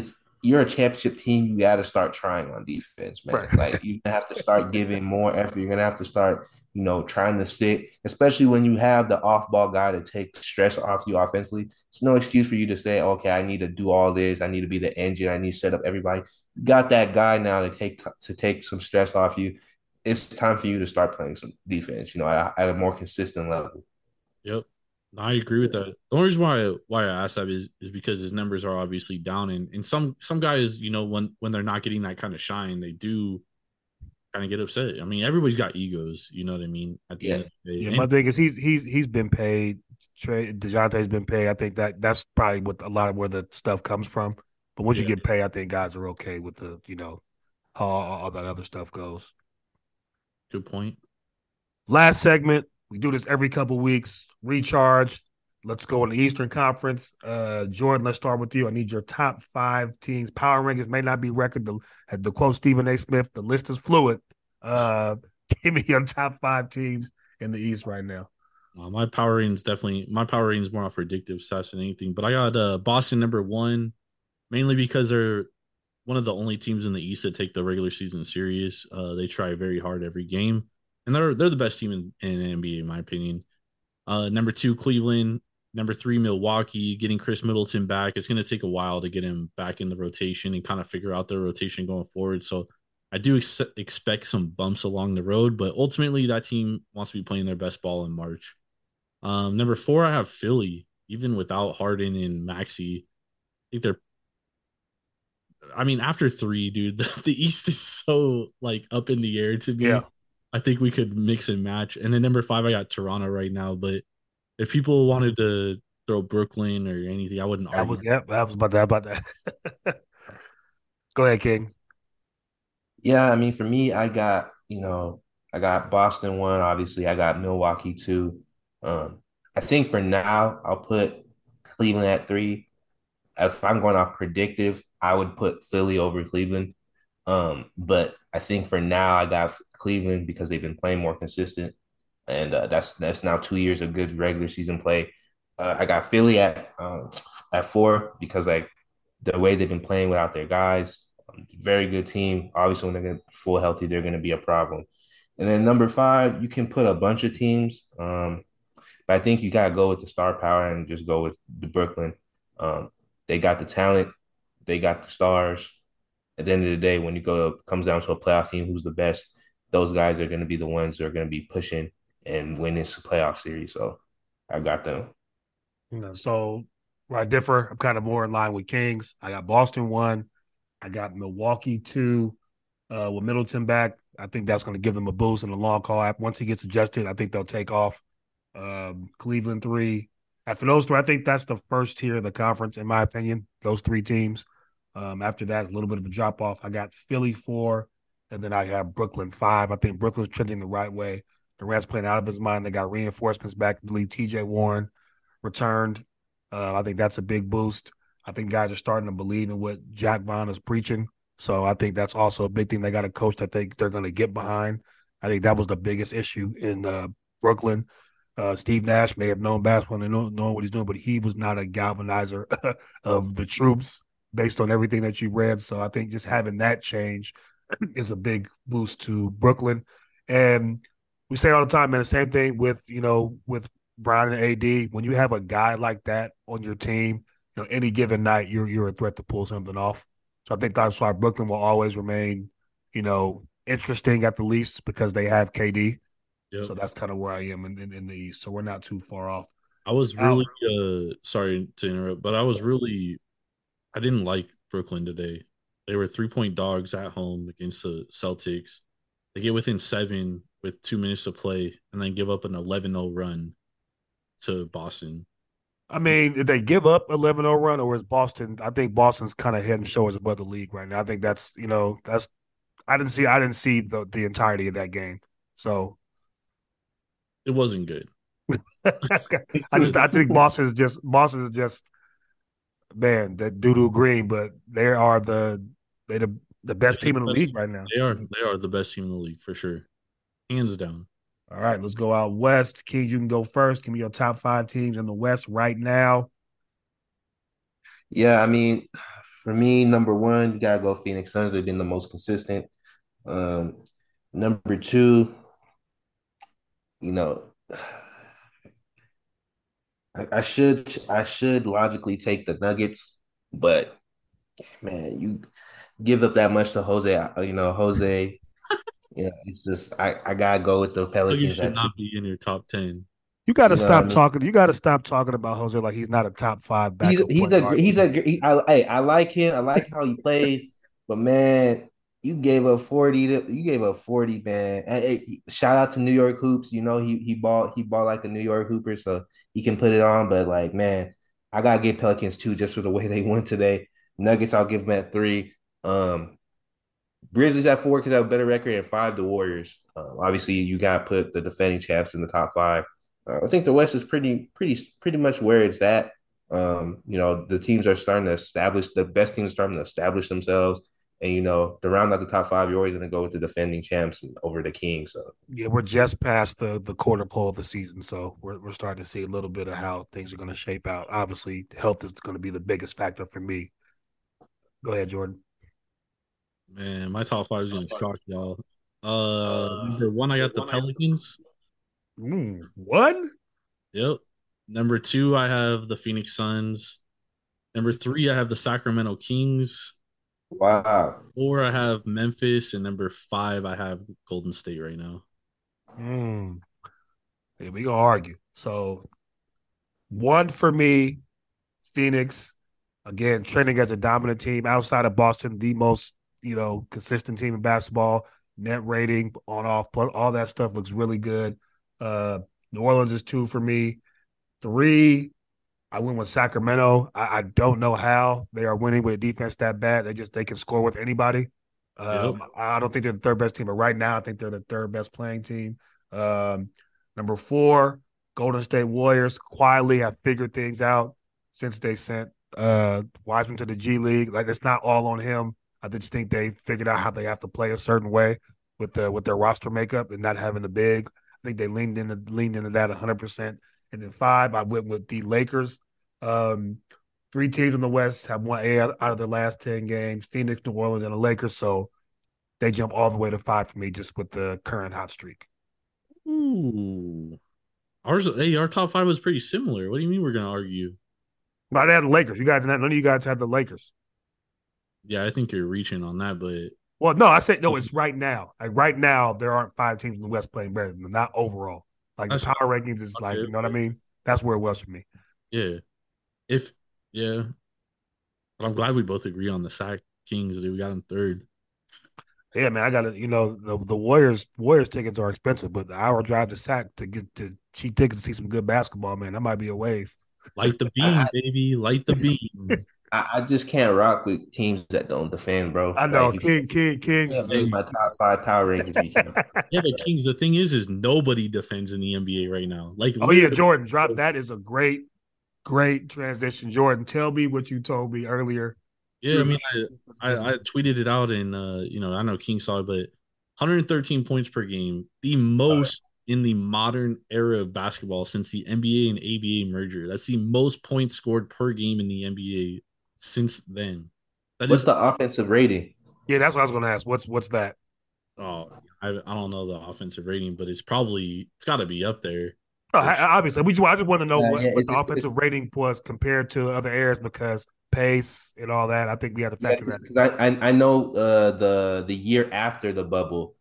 you're a championship team, you got to start trying on defense, man. Right. Like you're gonna have to start giving more effort. You're gonna have to start, trying to sit, especially when you have the off-ball guy to take stress off you offensively. It's no excuse for you to say, okay, I need to do all this. I need to be the engine. I need to set up everybody. You got that guy now to take some stress off you. It's time for you to start playing some defense, at a more consistent level. Yep. I agree with that. The only reason why I asked that is because his numbers are obviously down, and some guys, when they're not getting that kind of shine, they do kind of get upset. I mean, everybody's got egos, you know what I mean? At the end of the day. Yeah, my thing is he's been paid. DeJounte's been paid. I think that's probably what a lot of where the stuff comes from. But once you get paid, I think guys are okay with the how all that other stuff goes. Good point. Last segment. We do this every couple weeks. Recharge. Let's go in the Eastern Conference. Jordan, let's start with you. I need your top 5 teams. Power rankings may not be record. The quote Stephen A. Smith, the list is fluid. Give me your top 5 teams in the East right now. My power rating is more off predictive stats than anything. But I got Boston number 1, mainly because they're one of the only teams in the East that take the regular season serious. They try very hard every game. And they're the best team in the NBA, in my opinion. Number 2, Cleveland. Number 3, Milwaukee. Getting Chris Middleton back. It's going to take a while to get him back in the rotation and kind of figure out the rotation going forward. So I do expect some bumps along the road, but ultimately that team wants to be playing their best ball in March. Number 4, I have Philly. Even without Harden and Maxey, I think after 3, dude, the East is so up in the air to me. Yeah. I think we could mix and match. And then number 5, I got Toronto right now. But if people wanted to throw Brooklyn or anything, I wouldn't argue. I was about that. Go ahead, King. Yeah, for me, I got Boston 1. Obviously, I got Milwaukee 2. I think for now, I'll put Cleveland at 3. If I'm going off predictive, I would put Philly over Cleveland. But I think for now I got Cleveland because they've been playing more consistent, and that's now 2 years of good regular season play. I got Philly at 4 because the way they've been playing without their guys, very good team. Obviously, when they're full healthy, they're going to be a problem. And then number 5, you can put a bunch of teams, but I think you got to go with the star power and just go with the Brooklyn. They got the talent, they got the stars. At the end of the day, when comes down to a playoff team, who's the best, those guys are going to be the ones that are going to be pushing and winning this playoff series. So I got them. So where I differ, I'm kind of more in line with Kings. I got Boston 1. I got Milwaukee 2. With Middleton back, I think that's going to give them a boost in the long call. Once he gets adjusted, I think they'll take off. Cleveland 3. After those 3, I think that's the first tier of the conference, in my opinion, those 3 teams. After that, a little bit of a drop off. I got Philly 4, and then I have Brooklyn 5. I think Brooklyn's trending the right way. Durant's playing out of his mind. They got reinforcements back to the league. TJ Warren returned. I think that's a big boost. I think guys are starting to believe in what Jack Vaughn is preaching. So I think that's also a big thing. They got a coach that they're going to get behind. I think that was the biggest issue in Brooklyn. Steve Nash may have known basketball and known what he's doing, but he was not a galvanizer of the troops based on everything that you read. So I think just having that change is a big boost to Brooklyn. And we say all the time, man, the same thing with Brian and AD. When you have a guy like that on your team, any given night, you're a threat to pull something off. So I think that's why Brooklyn will always remain, interesting at the least because they have KD. Yep. So that's kind of where I am in the East. So we're not too far off. I was really sorry to interrupt, but I didn't like Brooklyn today. They were 3-point dogs at home against the Celtics. They get within 7 with 2 minutes to play and then give up an 11-0 run to Boston. Did they give up 11-0 run, or is Boston? I think Boston's kind of head and shoulders above the league right now. I think that's I didn't see the entirety of that game, so it wasn't good. I think Boston is just man, that doo-doo green, but they're the best team in the league right now. They are the best team in the league for sure, hands down. All right, let's go out west. King, you can go first. Give me your top 5 teams in the West right now. Yeah, for me, number one, you gotta go Phoenix Suns. They've been the most consistent. Um, Number two, you know, I should logically take the Nuggets, but man, you give up that much to Jose. Jose. It's just I gotta go with the You Pelicans should at two. not be in your top 10. You got to You know what I stop mean? talking. You got to stop talking about Jose like he's not a top five He's backup he's point a guard. he's a he, I like him. I like how he plays, but man, you gave up 40. You gave up 40, man. And hey, shout out to New York Hoops. He bought like a New York Hooper, so he can put it on. But like, man, I gotta give Pelicans two just for the way they won today. Nuggets, I'll give them at three. Grizzlies at four because I have a better record, and five the Warriors. Obviously, you got to put the defending champs in the top five. I think the West is pretty much where it's at. The teams are starting to establish the best teams are starting to establish themselves, and to round out the top five, you're always going to go with the defending champs over the Kings. So Yeah, we're just past the quarter pole of the season, so we're starting to see a little bit of how things are going to shape out. Obviously, health is going to be the biggest factor for me. Go ahead, Jordan. Man, my top 5 is going to shock y'all. Number 1, I got the Pelicans. One? Yep. Number 2, I have the Phoenix Suns. Number 3, I have the Sacramento Kings. wow, 4, I have Memphis, and number 5, I have Golden State right now. Yeah, we gonna argue. So 1 for me, Phoenix. Again, trending as a dominant team outside of Boston, the most consistent team in basketball. Net rating, on off, all that stuff looks really good. New Orleans is 2 for me. 3, I went with Sacramento. I don't know how they are winning with a defense that bad. They can score with anybody. I don't think they're the third best team, but right now I think they're the third best playing team. Number 4, Golden State Warriors. Quietly have figured things out since they sent Wiseman to the G League. Like, it's not all on him. I just think they figured out how they have to play a certain way with their roster makeup and not having the big. I think they leaned into that 100%. And then 5, I went with the Lakers. 3 teams in the West have won 8 out of their last 10 games: Phoenix, New Orleans, and the Lakers. So they jump all the way to 5 for me, just with the current hot streak. Ooh. Our top 5 was pretty similar. What do you mean we're going to argue? But I had the Lakers. None of you guys had the Lakers. Yeah, I think you're reaching on that, but Well, no, I said no. It's right now. Like right now, there aren't 5 teams in the West playing better than them. Not overall. Like the power rankings is like, you know what I mean? That's where it was for me. yeah. But I'm glad we both agree on the Sac Kings. We got them third. Yeah, man, I got to, the Warriors tickets are expensive, but the hour drive to Sac to get to cheap tickets to see some good basketball, man, that might be a wave. Light the beam, baby. Light the beam. I just can't rock with teams that don't defend, bro. I know, Like, Kings. my top 5 power rankings. Yeah, but Kings, the thing is nobody defends in the NBA right now. Like, oh yeah, Jordan, drop that is a great transition. Jordan, tell me what you told me earlier. Yeah, I mean, I tweeted it out, and I know King saw it, but 113 points per game, the most in the modern era of basketball since the NBA and ABA merger. That's the most points scored per game in the NBA since then. What's the offensive rating? Yeah, that's what I was going to ask. What's that? Oh, I don't know the offensive rating, but it's got to be up there. Oh, obviously, I just want to know what the offensive rating was compared to other eras, because pace and all that. I think we had to factor that in. I know the year after the bubble,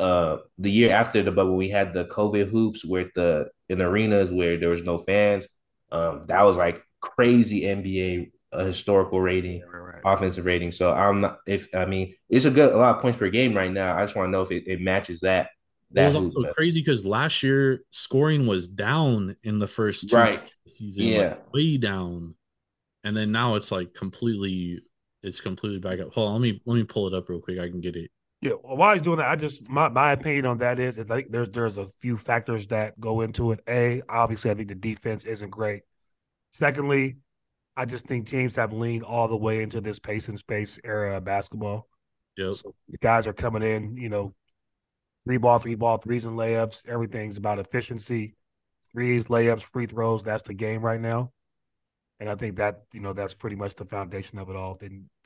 we had the COVID hoops in arenas where there was no fans. That was like crazy NBA historical rating, right. Offensive rating. So it's a lot of points per game right now. I just want to know if it matches that. It was also crazy because last year scoring was down in the first 2 right. season, like way down, and then now it's like completely back up. Hold on, let me pull it up real quick. I can get it. Yeah, well, while he's doing that, I just my opinion on that is I think there's a few factors that go into it. Obviously, I think the defense isn't great. Secondly, I just think teams have leaned all the way into this pace and space era of basketball. Yep. So the guys are coming in, 3-ball, threes and layups. Everything's about efficiency. Threes, layups, free throws. That's the game right now. And I think that, that's pretty much the foundation of it all. And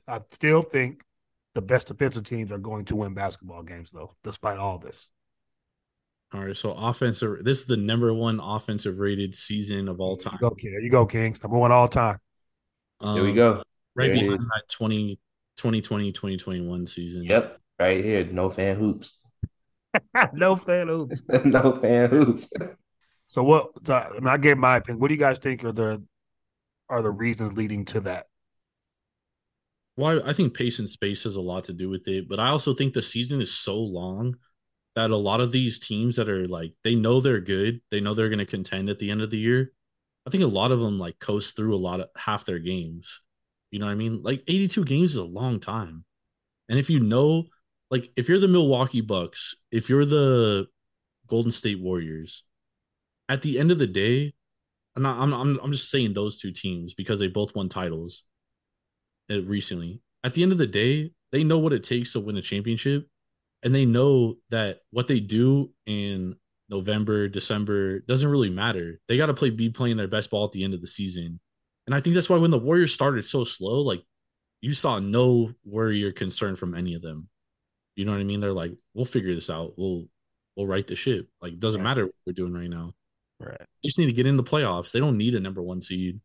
I still think the best defensive teams are going to win basketball games, though, despite all this. All right, so offensive. This is the number one offensive rated season of all time. There you go, Kings. Number one all time. There we go. Right There behind that 2020, 2021 season. Yep, right here. No fan hoops. No fan hoops. No fan hoops. So I gave my opinion. What do you guys think are the reasons leading to that? Well, I think pace and space has a lot to do with it, but I also think the season is so long that a lot of these teams that are like, they know they're good, they know they're going to contend at the end of the year. I think a lot of them like coast through a lot of half their games. You know what I mean? Like 82 games is a long time. And if you know, like if you're the Milwaukee Bucks, if you're the Golden State Warriors, at the end of the day, I'm just saying those two teams because they both won titles recently. At the end of the day, they know what it takes to win a championship, and they know that what they do in November, December doesn't really matter. They got to be playing their best ball at the end of the season. And I think that's why when the Warriors started so slow, like you saw no worry or concern from any of them. You know what I mean? They're like, we'll figure this out. We'll right the ship. Like, it doesn't matter what we're doing right now. Right. They just need to get in the playoffs. They don't need a number one seed.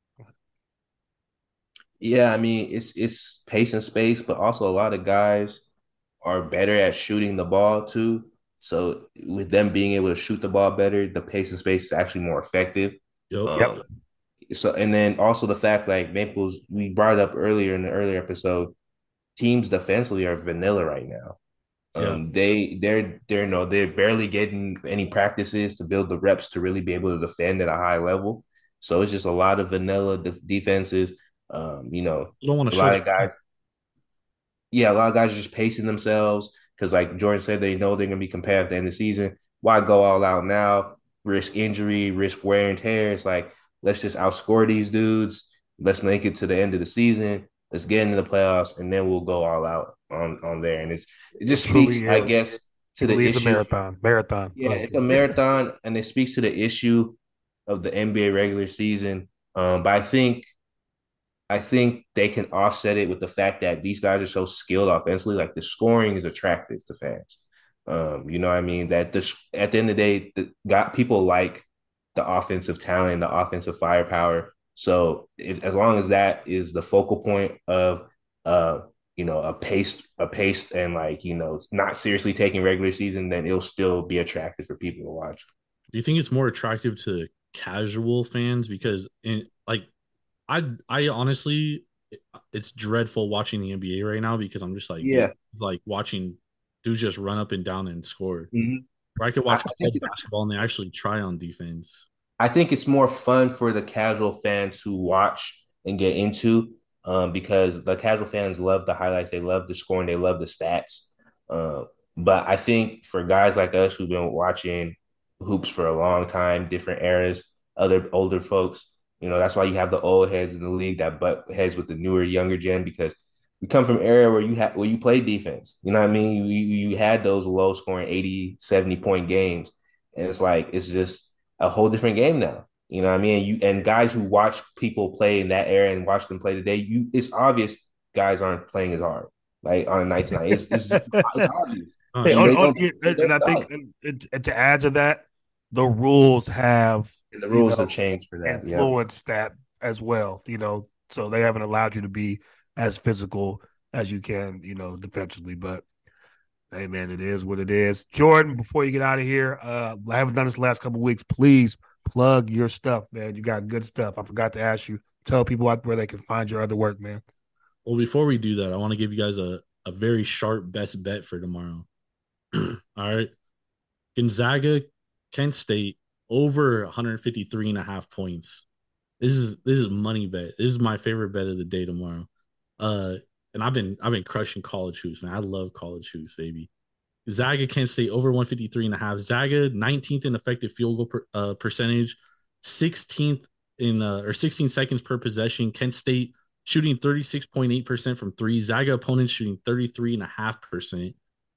Yeah, I mean it's pace and space, but also a lot of guys are better at shooting the ball too. So with them being able to shoot the ball better, the pace and space is actually more effective. Yep. So and then also the fact like Maples, we brought it up earlier in the earlier episode, teams defensively are vanilla right now. They're barely getting any practices to build the reps to really be able to defend at a high level. So it's just a lot of vanilla defenses. You don't want to a lot of guys. Yeah, a lot of guys are just pacing themselves because, like Jordan said, they know they're going to be competitive at the end of the season. Why go all out now? Risk injury, risk wear and tear. It's like, let's just outscore these dudes. Let's make it to the end of the season. Let's get into the playoffs, and then we'll go all out on there. And it just speaks, I guess, to the issue. It's a marathon. Yeah, it's a marathon, and it speaks to the issue of the NBA regular season. But I think they can offset it with the fact that these guys are so skilled offensively. Like the scoring is attractive to fans. You know what I mean? That at the end of the day, people like the offensive talent, the offensive firepower. So as long as that is the focal point of a paced and like, it's not seriously taking regular season, then it'll still be attractive for people to watch. Do you think it's more attractive to casual fans? Because I honestly, it's dreadful watching the NBA right now because I'm just like, like watching dudes just run up and down and score. Mm-hmm. Or I could watch basketball and they actually try on defense. I think it's more fun for the casual fans who watch and get into because the casual fans love the highlights. They love the scoring. They love the stats. But I think for guys like us who've been watching hoops for a long time, different eras, other older folks, that's why you have the old heads in the league that butt heads with the newer, younger gen, because we come from an era where you play defense. You know what I mean? You had those low scoring 80, 70 point games. And it's like, it's just a whole different game now. You know what I mean? And guys who watch people play in that era and watch them play today, it's obvious guys aren't playing as hard, like on a night to night. It's obvious. And I think and to add to that, the rules have changed for that, influenced that as well. So they haven't allowed you to be as physical as you can, defensively. But hey, man, it is what it is. Jordan, before you get out of here, I haven't done this the last couple of weeks. Please plug your stuff, man. You got good stuff. I forgot to ask you. Tell people out where they can find your other work, man. Well, before we do that, I want to give you guys a very sharp best bet for tomorrow. All right. Gonzaga, Kent State, over 153.5 points. This is money bet. This is my favorite bet of the day tomorrow. And I've been crushing college hoops, man. I love college hoops, baby. Zaga, Kent State over 153.5. Zaga 19th in effective field goal percentage, 16th in 16 seconds per possession. Kent State shooting 36.8% from three. Zaga opponents shooting 33.5%.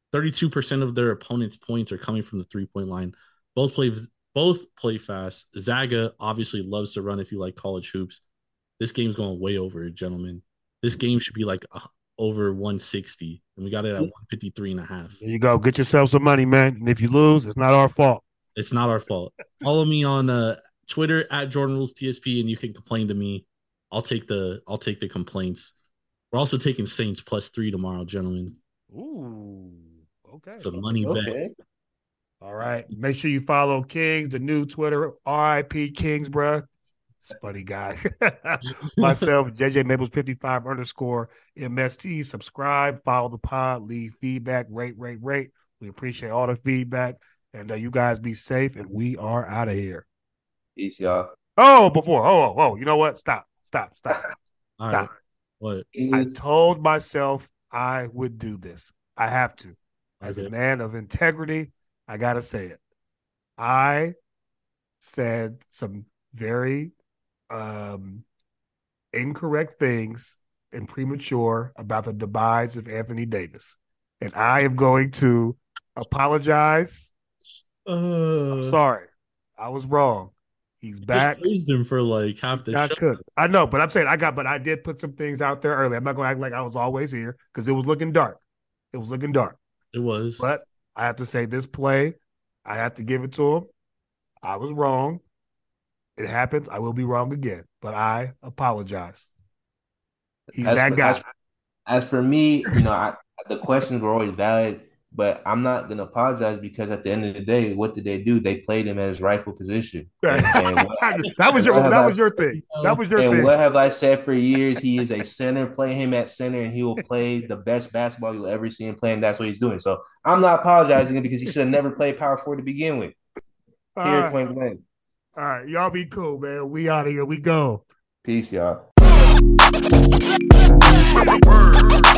32% of their opponents' points are coming from the 3-point line. Both play fast. Zaga obviously loves to run if you like college hoops. This game's going way over, gentlemen. this game should be like over 160, and we got it at 153.5. There you go. Get yourself some money, man. And if you lose, it's not our fault. It's not our fault. Follow me on Twitter at Jordan Rules TSP, and you can complain to me. I'll take the complaints. We're also taking Saints +3 tomorrow, gentlemen. Ooh, okay. It's a money bet. All right. Make sure you follow Kings, the new Twitter, RIP Kings, bruh. It's a funny guy. Myself, JJ Maples 55 _ MST. Subscribe, follow the pod, leave feedback, rate. We appreciate all the feedback. And you guys be safe, and we are out of here. Peace, y'all. Oh, you know what? Stop. All right. What? I told myself I would do this. I have to. As a man of integrity, I got to say it. I said some very incorrect things and premature about the demise of Anthony Davis. And I am going to apologize. I'm sorry. I was wrong. He's back. Just praised him for like half the show. I know, but I'm saying I did put some things out there early. I'm not going to act like I was always here because it was looking dark. It was. But I have to say this play, I have to give it to him. I was wrong. It happens. I will be wrong again, but I apologize. He's that guy. As for me, the questions were always valid, but I'm not going to apologize because at the end of the day, what did they do? They played him at his rightful position. That was your thing. And what have I said for years? He is a center. Play him at center, and he will play the best basketball you'll ever see him playing. That's what he's doing. So I'm not apologizing because he should have never played power forward to begin with. Point blank. All right, y'all be cool, man. We out of here. We go. Peace, y'all.